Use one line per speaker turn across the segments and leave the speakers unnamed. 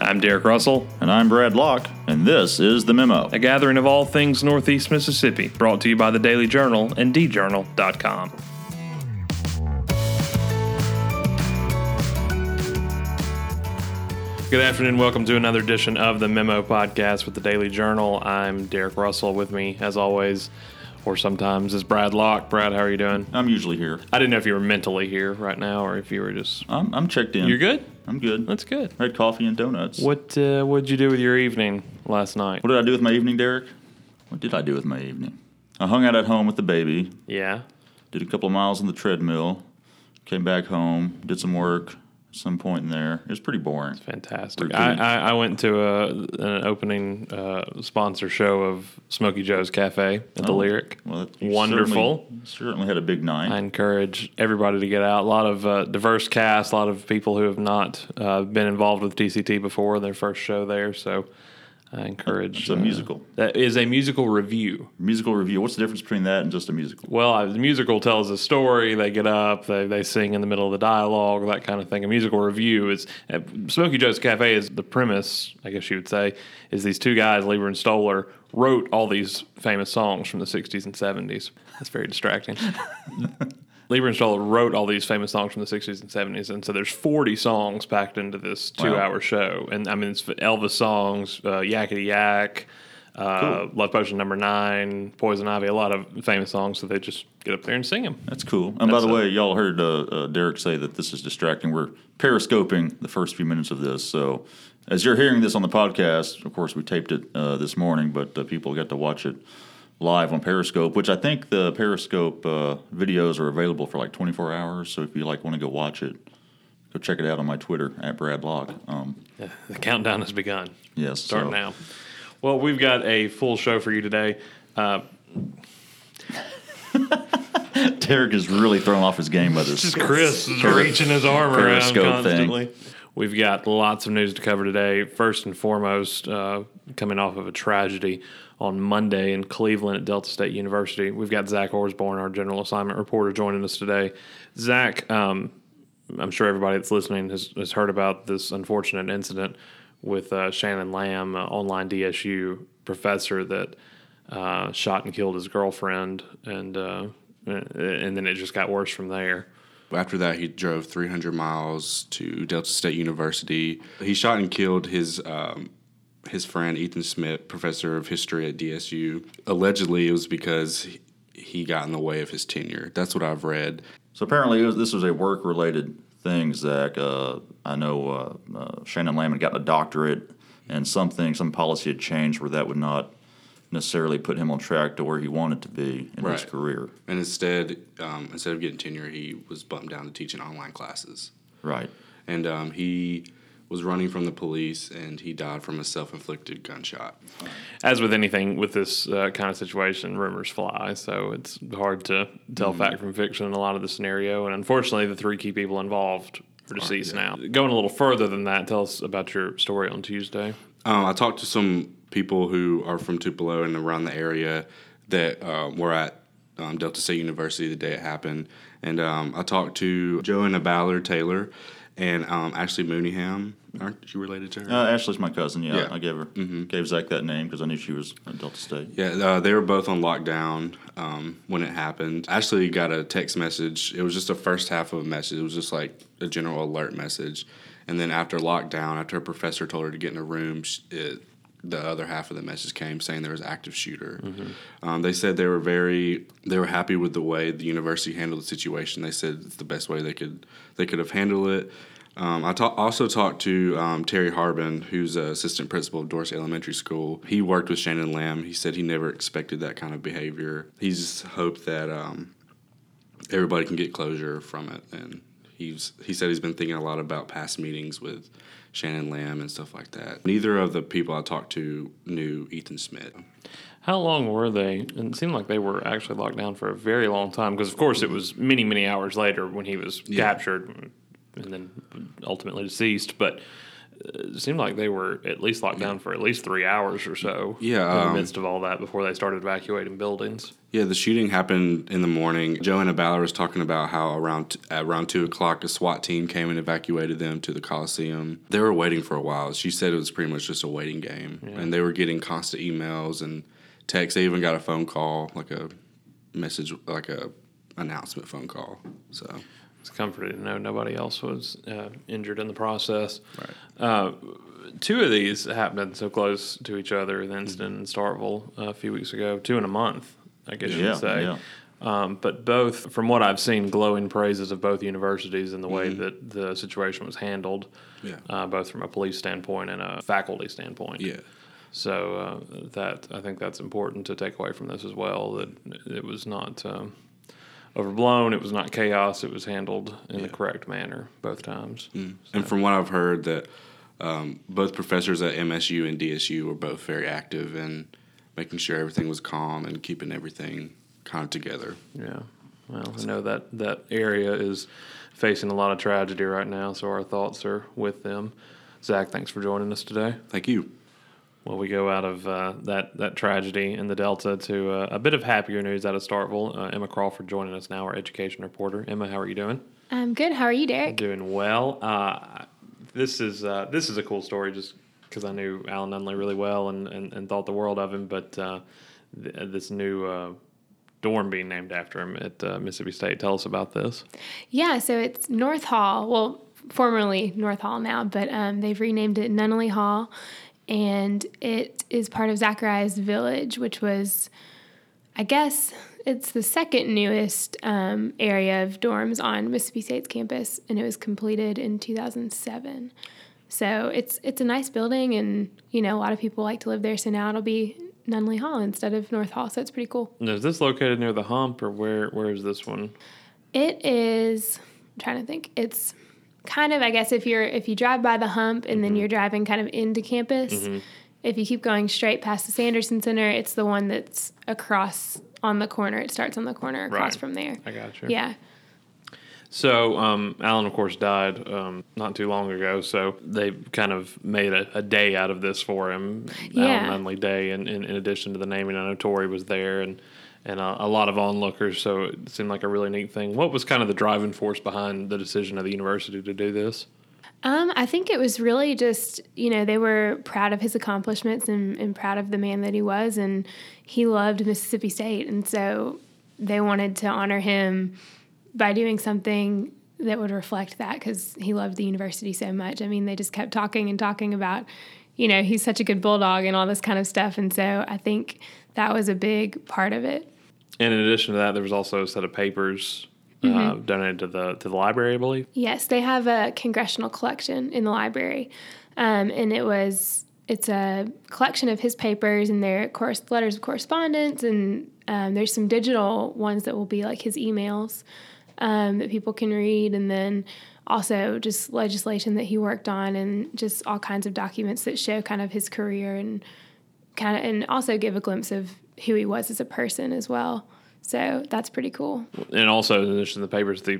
I'm Derek Russell.
And I'm Brad Locke, and this is The Memo.
A gathering of all things Northeast Mississippi, brought to you by the Daily Journal and djournal.com. Good afternoon. Welcome to another edition of the Memo Podcast with the Daily Journal. I'm Derek Russell. With me, as always, or sometimes, is Brad Locke. Brad, how are you doing?
I'm usually here.
I didn't know if you were mentally here right now or if you were just...
I'm checked in.
You're good?
I'm good.
That's good.
I had coffee and donuts.
What'd you do with your evening last night?
What did I do with my evening, Derek? What did I do with my evening? I hung out at home with the baby.
Yeah.
Did a couple of miles on the treadmill. Came back home. Did some work. Some point in there. It was pretty boring.
Fantastic. I went to an opening sponsor show of Smokey Joe's Cafe at the Lyric.
Well,
Wonderful.
Certainly had a big night.
I encourage everybody to get out. A lot of diverse cast, a lot of people who have not been involved with TCT before, their first show there. So I encourage.
It's a musical.
That is a musical review.
Musical review. What's the difference between that and just a musical?
Well, the musical tells a story. They get up, they sing in the middle of the dialogue, that kind of thing. A musical review is Smokey Joe's Cafe is the premise, I guess you would say, is these two guys, Leiber and Stoller, wrote all these famous songs from the 60s and 70s. That's very distracting. Leiber and Stoller wrote all these famous songs from the 60s and 70s, and so there's 40 songs packed into this 2-hour show. And I mean, it's Elvis songs, Yakety Yak, cool. Love Potion Number 9, Poison Ivy, a lot of famous songs, so they just get up there and sing them.
That's cool. And by the way, y'all heard Derek say that this is distracting. We're periscoping the first few minutes of this, so as you're hearing this on the podcast, of course, we taped it this morning, but people got to watch it live on Periscope, which I think the Periscope videos are available for like 24 hours. So if you want to go watch it, go check it out on my Twitter at Brad Locke.
The countdown has begun.
Yes,
start now. Well, we've got a full show for you today.
Derek is really thrown off his game by this.
Just Chris is reaching his arm around constantly.
Thing.
We've got lots of news to cover today. First and foremost, coming off of a tragedy on Monday in Cleveland at Delta State University. We've got Zach Orsborn, our general assignment reporter, joining us today. Zach, I'm sure everybody that's listening has heard about this unfortunate incident with Shannon Lamb, online DSU professor that shot and killed his girlfriend, and then it just got worse from there.
After that, he drove 300 miles to Delta State University. He shot and killed his friend, Ethan Smith, professor of history at DSU. Allegedly, it was because he got in the way of his tenure. That's what I've read.
So apparently this was a work-related thing, Zach. I know Shannon Lamb had gotten a doctorate, and some policy had changed where that would not necessarily put him on track to where he wanted to be in his career.
And instead of getting tenure, he was bumped down to teaching online classes.
Right.
And he was running from the police, and he died from a self-inflicted gunshot.
As with anything with this kind of situation, rumors fly, so it's hard to tell fact from fiction in a lot of the scenario. And unfortunately, the three key people involved are deceased now. Going a little further than that, tell us about your story on Tuesday.
I talked to some people who are from Tupelo and around the area that were at Delta State University the day it happened. And I talked to Joanna Ballard Taylor and Ashley Mooneyham. Aren't you related to her?
Ashley's my cousin, yeah. I gave Zach that name because I knew she was at Delta State.
Yeah, they were both on lockdown when it happened. Ashley got a text message. It was just the first half of a message. It was just like a general alert message. And then after lockdown, after a professor told her to get in a room, the other half of the message came saying there was an active shooter. Mm-hmm. They said they were happy with the way the university handled the situation. They said it's the best way they could have handled it. I also talked to Terry Harbin, who's an assistant principal of Dorsey Elementary School. He worked with Shannon Lamb. He said he never expected that kind of behavior. He just hoped that everybody can get closure from it. And he said he's been thinking a lot about past meetings with Shannon Lamb and stuff like that. Neither of the people I talked to knew Ethan Smith.
How long were they? And it seemed like they were actually locked down for a very long time because, of course, it was many, many hours later when he was captured and then ultimately deceased. But it seemed like they were at least locked down for at least 3 hours or so.
Yeah,
in the midst of all that before they started evacuating buildings.
Yeah, the shooting happened in the morning. Joanna Ballard was talking about how around 2 o'clock a SWAT team came and evacuated them to the Coliseum. They were waiting for a while. She said it was pretty much just a waiting game. Yeah. And they were getting constant emails and texts. They even got a phone call, like a message, like a announcement phone call. So
it's comforting to know nobody else was injured in the process.
Right.
2 of these happened so close to each other, the incident in Starkville a few weeks ago, 2 in a month, I guess you could say. Yeah. But both, from what I've seen, glowing praises of both universities and the way that the situation was handled, both from a police standpoint and a faculty standpoint.
Yeah.
So that I think that's important to take away from this as well, that it was not overblown, it was not chaos, it was handled in the correct manner both times. So.
And from what I've heard, that both professors at MSU and DSU were both very active in making sure everything was calm and keeping everything kind of together.
Yeah. Well, I know that area is facing a lot of tragedy right now, so our thoughts are with them. Zach, thanks for joining us today.
Thank you.
Well, we go out of that tragedy in the Delta to a bit of happier news out of Starkville. Emma Crawford joining us now, our education reporter. Emma, how are you doing?
I'm good. How are you, Derek?
Doing well. This is a cool story just because I knew Alan Nunley really well and thought the world of him, but this new dorm being named after him at Mississippi State. Tell us about this.
Yeah, so it's North Hall. Well, formerly North Hall now, but they've renamed it Nunley Hall. And it is part of Zacharias Village, which was, I guess, it's the second newest area of dorms on Mississippi State's campus, and it was completed in 2007. So it's a nice building, and, a lot of people like to live there, so now it'll be Nunley Hall instead of North Hall, so it's pretty cool.
Now, is this located near the Hump, or where is this one?
It is, I'm trying to think, it's kind of, I guess, if you drive by the Hump and then you're driving kind of into campus, if you keep going straight past the Sanderson Center, it's the one that's across on the corner. It starts on the corner across from there.
I got you.
Yeah.
So Alan, of course, died not too long ago, so they kind of made a day out of this for him, Alan Nunley Day, in addition to the naming. I know Tori was there and a lot of onlookers, so it seemed like a really neat thing. What was kind of the driving force behind the decision of the university to do this?
I think it was really just, they were proud of his accomplishments and proud of the man that he was, and he loved Mississippi State, and so they wanted to honor him by doing something that would reflect that, because he loved the university so much. I mean, they just kept talking about, he's such a good Bulldog and all this kind of stuff, and so I think that was a big part of it.
And in addition to that, there was also a set of papers donated to the library, I believe.
Yes, they have a congressional collection in the library, and it's a collection of his papers and their letters of correspondence, and there's some digital ones that will be like his emails that people can read, and then also just legislation that he worked on, and just all kinds of documents that show kind of his career and also give a glimpse of who he was as a person as well. So that's pretty cool. And
also, in addition to the papers, the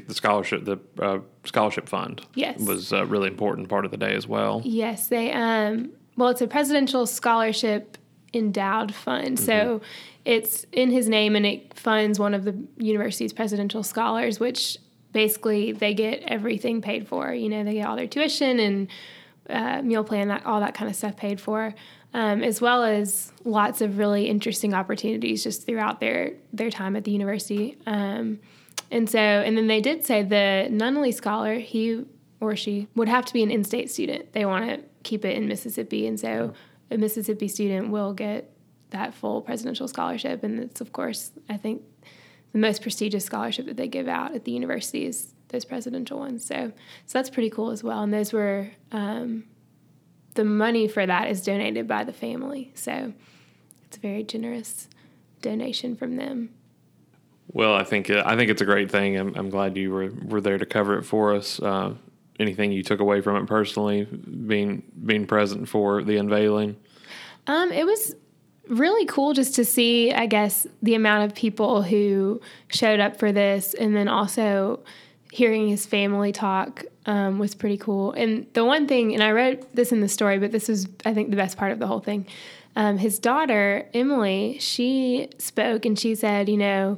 scholarship fund was a really important part of the day as well.
Yes, they it's a presidential scholarship endowed fund. So it's in his name, and it funds one of the university's presidential scholars, which basically they get everything paid for. They get all their tuition and meal plan, all that kind of stuff paid for. As well as lots of really interesting opportunities just throughout their time at the university. And then they did say the Nunley scholar, he or she, would have to be an in-state student. They want to keep it in Mississippi, and so a Mississippi student will get that full presidential scholarship, and it's, of course, I think the most prestigious scholarship that they give out at the university is those presidential ones. So that's pretty cool as well, and those were... the money for that is donated by the family, so it's a very generous donation from them.
Well, I think it's a great thing. I'm glad you were there to cover it for us. Anything you took away from it personally, being present for the unveiling?
It was really cool just to see, I guess, the amount of people who showed up for this, and then also hearing his family talk was pretty cool. And the one thing, and I read this in the story, but this was, I think, the best part of the whole thing. His daughter, Emily, she spoke and she said,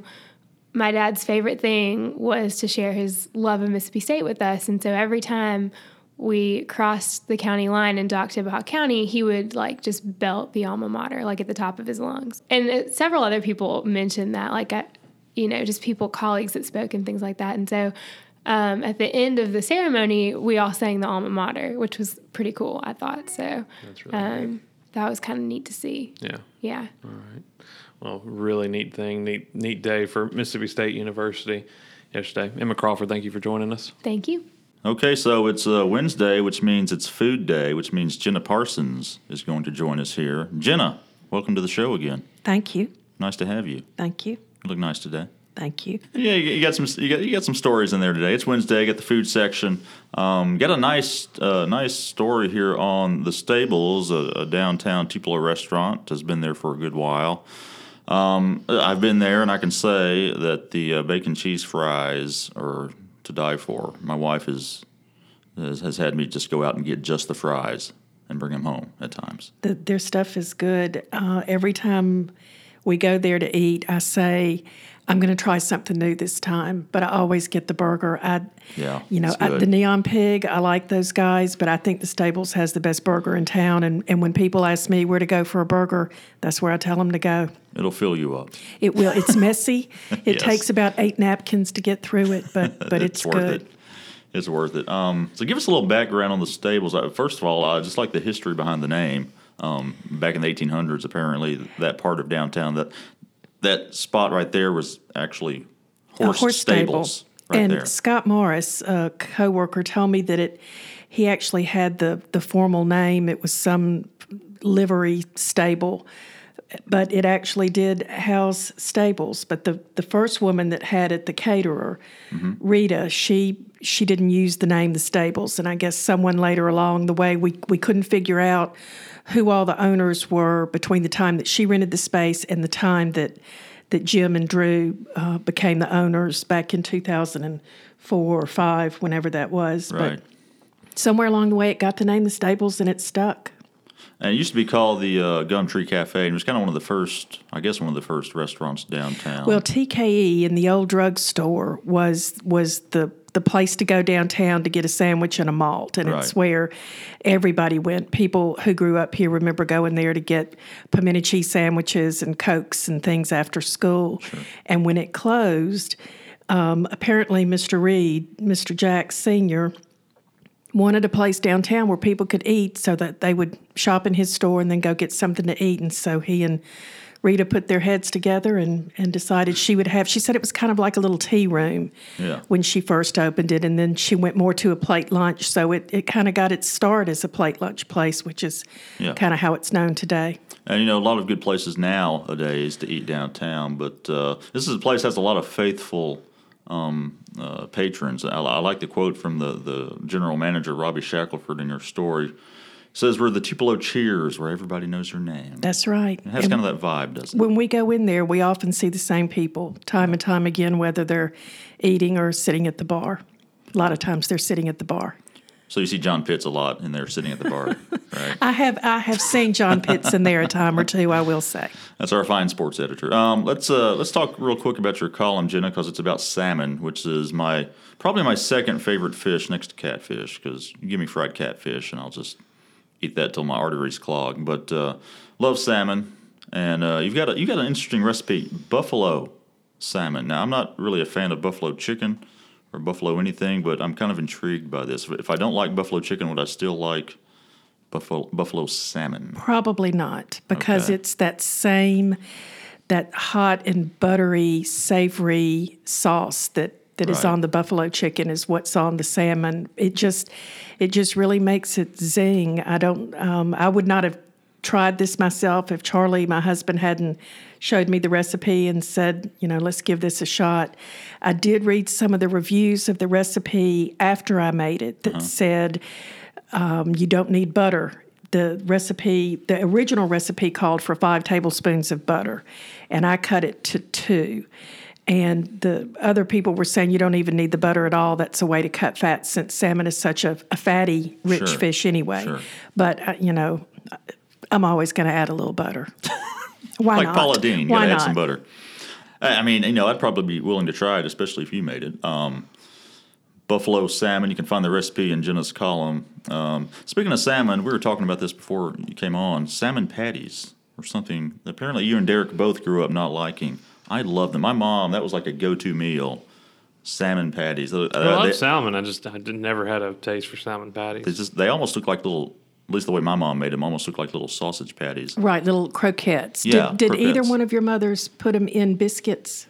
my dad's favorite thing was to share his love of Mississippi State with us. And so every time we crossed the county line and docked to Bahia County, he would just belt the alma mater, at the top of his lungs. And several other people mentioned that, just people, colleagues that spoke and things like that. And so at the end of the ceremony, we all sang the alma mater, which was pretty cool, I thought. So
that's really neat.
That was kind of neat to see.
Yeah.
Yeah.
All right. Well, really neat thing, neat day for Mississippi State University yesterday. Emma Crawford, thank you for joining us.
Thank you.
Okay, so it's Wednesday, which means it's food day, which means Jenna Parsons is going to join us here. Jenna, welcome to the show again.
Thank you.
Nice to have you.
Thank you.
You look nice today.
Thank you.
Yeah, you got some stories in there today. It's Wednesday. Got the food section. Got a nice story here on the Stables, a downtown Tupelo restaurant. Has been there for a good while. I've been there, and I can say that the bacon cheese fries are to die for. My wife has had me just go out and get just the fries and bring them home at times.
Their stuff is good. Every time we go there to eat, I say, I'm going to try something new this time, but I always get the burger. The Neon Pig, I like those guys, but I think the Stables has the best burger in town. And when people ask me where to go for a burger, that's where I tell them to go.
It'll fill you up.
It will. It's messy. It
Yes.
takes about 8 napkins to get through it, but it's
worth
good.
it. It's worth it. So give us a little background on the Stables. First of all, I just like the history behind the name. Back in the 1800s, apparently, that part of downtown, that spot right there was actually horse stables right
and
there.
Scott Morris, a coworker, told me that he actually had the formal name. It was some livery stable, but it actually did house stables. But the first woman that had it, the caterer, Rita, she didn't use the name the Stables, and I guess someone later along the way we couldn't figure out who all the owners were between the time that she rented the space and the time that Jim and Drew became the owners back in 2004 or 5, whenever that was.
Right.
But somewhere along the way, it got the name the Stables, and it stuck.
And it used to be called the Gumtree Cafe, and it was kind of one of the first restaurants downtown.
Well, TKE in the old drugstore was the place to go downtown to get a sandwich and a malt, and it's where everybody went. People who grew up here remember going there to get pimento cheese sandwiches and Cokes and things after school.
Sure.
And when it closed, apparently Mr. Reed, Mr. Jack Sr., wanted a place downtown where people could eat so that they would shop in his store and then go get something to eat. And so he and Rita put their heads together and decided she said it was kind of like a little tea room when she first opened it. And then she went more to a plate lunch. So it kind of got its start as a plate lunch place, which is kind of how it's known today.
And, a lot of good places nowadays to eat downtown. But this is a place that has a lot of faithful patrons. I like the quote from the general manager, Robbie Shackelford, in your story. It says, we're the Tupelo Cheers, where everybody knows your name.
That's right.
It has kind of that vibe, doesn't it?
When we go in there, we often see the same people time and time again, whether they're eating or sitting at the bar. A lot of times they're sitting at the bar.
So you see John Pitts a lot in there sitting at the bar, right?
I have seen John Pitts in there a time or two, I will say.
That's our fine sports editor. Let's talk real quick about your column, Jenna, because it's about salmon, which is probably my second favorite fish next to catfish. Because you give me fried catfish, and I'll just eat that till my arteries clog. But love salmon, and you've got an interesting recipe, buffalo salmon. Now, I'm not really a fan of buffalo chicken or buffalo anything, but I'm kind of intrigued by this. If I don't like buffalo chicken, would I still like buffalo salmon?
Probably not, because
Okay.
it's that hot and buttery, savory sauce that is
Right.
on the buffalo chicken is what's on the salmon. It just really makes it zing. I would not have tried this myself if Charlie, my husband, hadn't showed me the recipe and said, let's give this a shot. I did read some of the reviews of the recipe after I made it that said you don't need butter. The original recipe called for 5 tablespoons of butter, and I cut it to 2. And the other people were saying you don't even need the butter at all. That's a way to cut fat since salmon is such a fatty, rich
Sure.
fish anyway.
Sure.
But, I'm always going to add a little butter. Why
Like
not?
Paula Deen, you
Why
gotta add
not?
some butter. I mean, I'd probably be willing to try it, especially if you made it. Buffalo salmon, you can find the recipe in Jenna's column. Speaking of salmon, we were talking about this before you came on. Salmon patties or something. Apparently, you and Derek both grew up not liking. I love them. My mom, that was like a go-to meal. Salmon patties.
I love
They-
salmon. I never had a taste for salmon patties.
They almost look like little, at least the way my mom made them, almost look like little sausage patties.
Right, little croquettes.
Yeah,
Did either
croquettes.
one of your mothers put them in biscuits?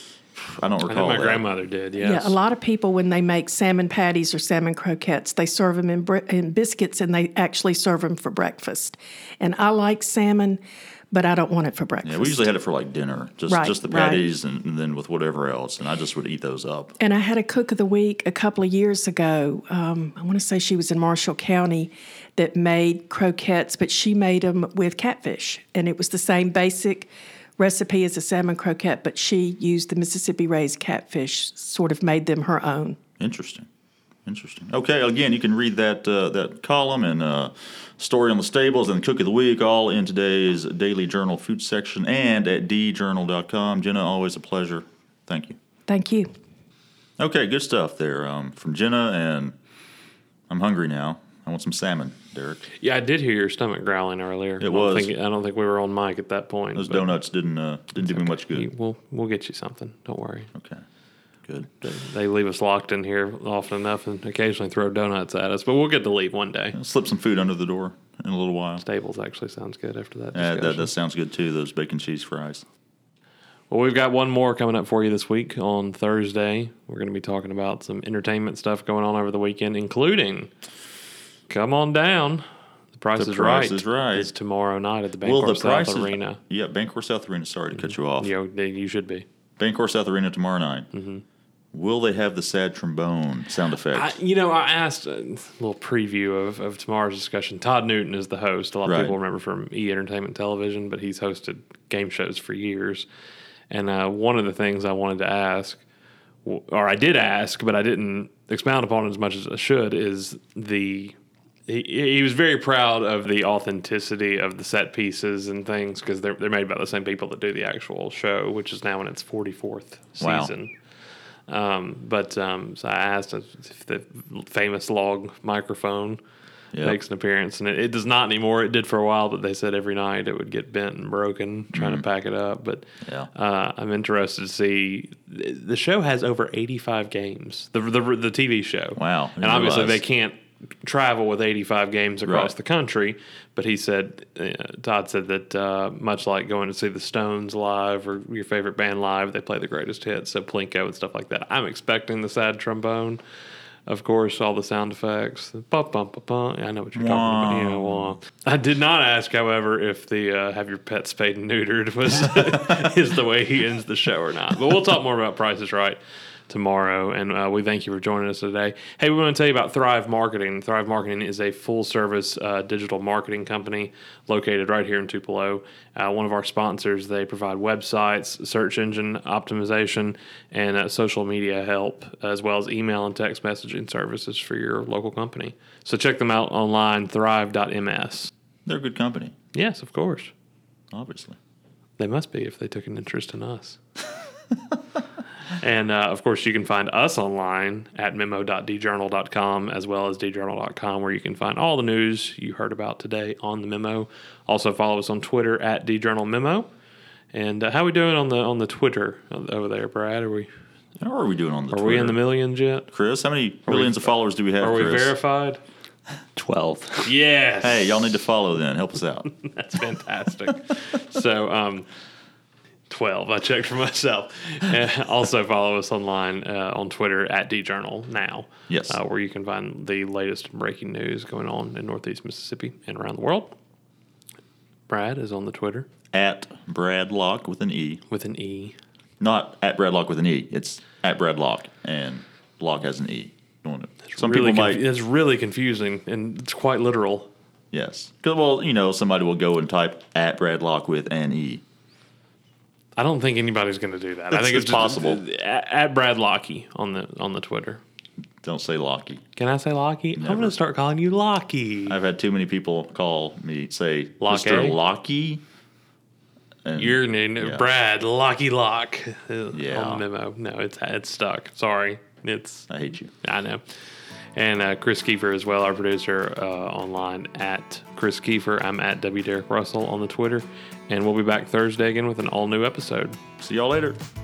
I don't
I think
recall
my
that.
grandmother did. Yes.
Yeah, a lot of people, when they make salmon patties or salmon croquettes, they serve them in biscuits, and they actually serve them for breakfast. And I like salmon, but I don't want it for breakfast.
Yeah, we usually had it for like dinner, just
Right,
the
right.
patties and then with whatever else, and I just would eat those up.
And I had a cook of the week a couple of years ago. I want to say she was in Marshall County that made croquettes, but she made them with catfish. And it was the same basic recipe as a salmon croquette, but she used the Mississippi raised catfish, sort of made them her own.
Interesting. Okay, again, you can read that column and story on the stables and cook of the week all in today's Daily Journal food section and at djournal.com. Jenna, always a pleasure. Thank you.
Thank you.
Okay, good stuff there from Jenna, and I'm hungry now. I want some salmon, Derek.
Yeah, I did hear your stomach growling earlier.
It was.
I don't think we were on mic at that point.
Those
but
donuts didn't do me much good.
We'll get you something. Don't worry.
Okay, good.
They leave us locked in here often enough and occasionally throw donuts at us, but we'll get to leave one day.
I'll slip some food under the door in a little while.
Stables actually sounds good after that
Yeah,
discussion.
that sounds good too. Those bacon cheese fries.
Well, we've got one more coming up for you this week on Thursday. We're going to be talking about some entertainment stuff going on over the weekend, including come on down. The Price is Right. Is tomorrow night at the Bancorp South Arena.
Yeah, Bancorp South Arena. Sorry to cut you off.
You should be.
Bancorp South Arena tomorrow night. Mm-hmm. Will they have the sad trombone sound effect?
I asked a little preview of tomorrow's discussion. Todd Newton is the host. A lot of
Right.
people remember from E! Entertainment Television, but he's hosted game shows for years. And one of the things I wanted to ask, or I did ask, but I didn't expound upon it as much as I should, is he was very proud of the authenticity of the set pieces and things because they're made by the same people that do the actual show, which is now in its 44th
Wow.
season. So I asked if the famous log microphone
Yep.
makes an appearance, and it does not anymore. It did for a while, but they said every night it would get bent and broken trying to pack it up. But
Yeah.
I'm interested to see. The show has over 85 games. The TV show.
Wow.
And obviously
Realize.
they can't travel with 85 games across
Right.
the country. But he said, Todd said that much like going to see the Stones live or your favorite band live, they play the greatest hits, so Plinko and stuff like that. I'm expecting the sad trombone. Of course, all the sound effects. Bum, bum, bum, bum. I know what you're talking about. Yeah, well, I did not ask, however, if the have your pet spayed and neutered was is the way he ends the show or not. But we'll talk more about Price is Right tomorrow, and we thank you for joining us today. Hey, we want to tell you about Thrive Marketing. Thrive Marketing is a full-service digital marketing company located right here in Tupelo. One of our sponsors. They provide websites, search engine optimization, and social media help, as well as email and text messaging services for your local company. So check them out online, thrive.ms.
They're a good company,
Yes, of course.
obviously.
They must be if they took an interest in us. And, of course, you can find us online at memo.djournal.com as well as djournal.com, where you can find all the news you heard about today on the Memo. Also follow us on Twitter at djournalmemo. And how are we doing on the Twitter over there, Brad?
How are we doing on the
Are
Twitter?
we in the millions yet?
Chris, how many millions of followers do we have,
Are we
Chris?
verified?
12.
Yes.
Hey, y'all need to follow then. Help us out.
That's fantastic. So, 12. I checked for myself. Also follow us online on Twitter at djournal now.
Yes.
Where you can find the latest breaking news going on in Northeast Mississippi and around the world. Brad is on the Twitter
At Brad Locke with an E.
with an E.
Not at Brad Locke with an E. It's at Brad Locke, and Locke has an E. Some
really
people might.
It's really confusing, and it's quite literal.
Yes. 'Cause, well, somebody will go and type at Brad Locke with an E.
I don't think anybody's going to do that. I think
It's
it's
possible.
At Brad Lockie on the Twitter.
Don't say Lockie.
Can I say Lockie? I'm going to start calling you Lockie.
I've had too many people call me, say,
Lockie?
Mr. Lockie. And
Your name,
yeah.
Brad Lockie Lock.
Yeah.
On the memo. No, it's stuck. Sorry.
I hate you.
I know. And Chris Kiefer as well, our producer, online at Chris Kiefer. I'm at W. Derek Russell on the Twitter. And we'll be back Thursday again with an all-new episode.
See y'all later.